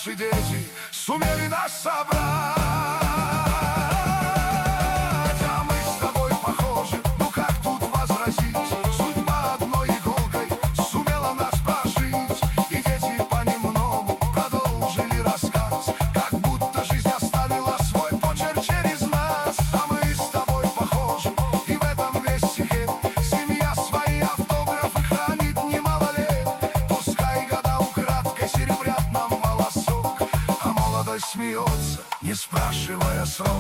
наши дети сумели нас собрать. А мы с тобой похожи, ну как тут возразить? Судьба одной иголкой сумела нас прожить, и дети понемногу продолжили рассказ, как будто жизнь оставила свой почерк через нас. А мы с тобой похожи, и в этом весь секрет. Семья свои автографы хранит немало лет. Пускай года украдкой серебрят нам волосок, а молодость смеется, не спрашивая срок.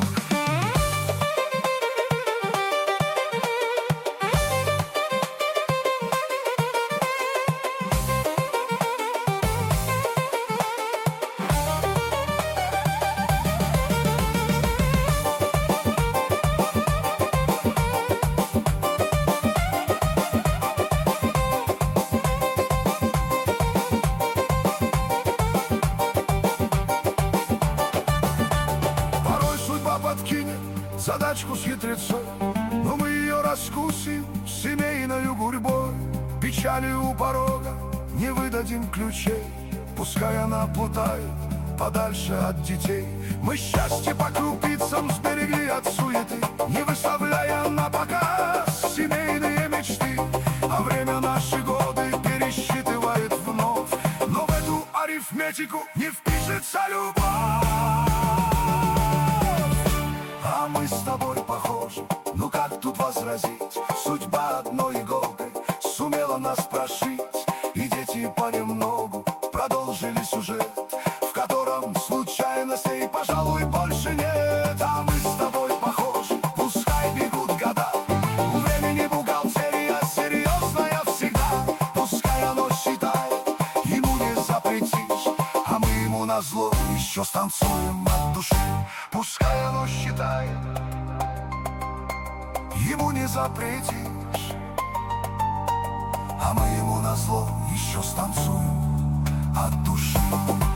Подкинет задачку с хитрецой, но мы ее раскусим семейною гурьбой. Печалью у порога не выдадим ключей, пускай она плутает подальше от детей. Мы счастье по крупицам сберегли от суеты, не выставляя на показ семейные мечты. А время наши годы пересчитывает вновь, но в эту арифметику не впишется любовь. А мы с тобой похожи, ну как тут возразить? Судьба одной иголкой сумела нас прошить, и дети понемногу продолжили сюжет, в котором случайностей, пожалуй, больше нет. А мы с тобой похожи, пускай бегут года, у времени бухгалтерия серьезная всегда. Пускай оно считает, ему не запретишь, а мы ему назло еще станцуем от души. Пускай оно считает, ему не запретишь, а мы ему назло еще станцуем от души.